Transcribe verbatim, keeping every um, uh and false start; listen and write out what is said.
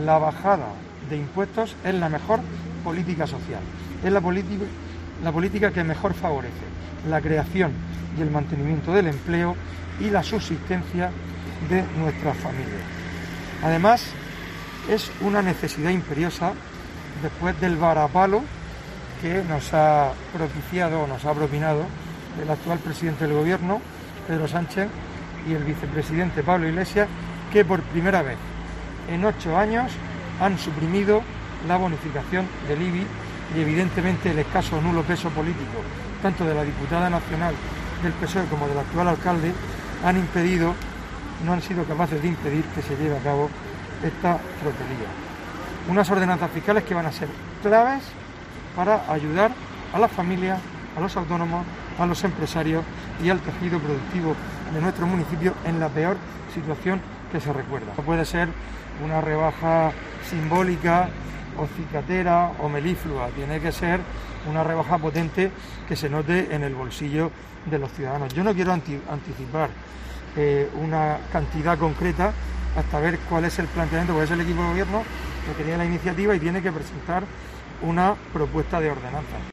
La bajada de impuestos es la mejor política social, es la, la política que mejor favorece la creación y el mantenimiento del empleo y la subsistencia de nuestras familias. Además, es una necesidad imperiosa después del varapalo que nos ha propiciado o nos ha propinado el actual presidente del Gobierno, Pedro Sánchez, y el vicepresidente Pablo Iglesias, que por primera vez en ocho años han suprimido la bonificación del I B I y evidentemente el escaso o nulo peso político tanto de la diputada nacional del P S O E como del actual alcalde han impedido, no han sido capaces de impedir que se lleve a cabo esta tropelía. Unas ordenanzas fiscales que van a ser claves para ayudar a las familias, a los autónomos, a los empresarios y al tejido productivo de nuestro municipio en la peor situación que se recuerda. No puede ser una rebaja simbólica o cicatera o meliflua, tiene que ser una rebaja potente que se note en el bolsillo de los ciudadanos. Yo no quiero anti anticipar eh, una cantidad concreta hasta ver cuál es el planteamiento, porque es el equipo de gobierno que tenía la iniciativa y tiene que presentar una propuesta de ordenanza.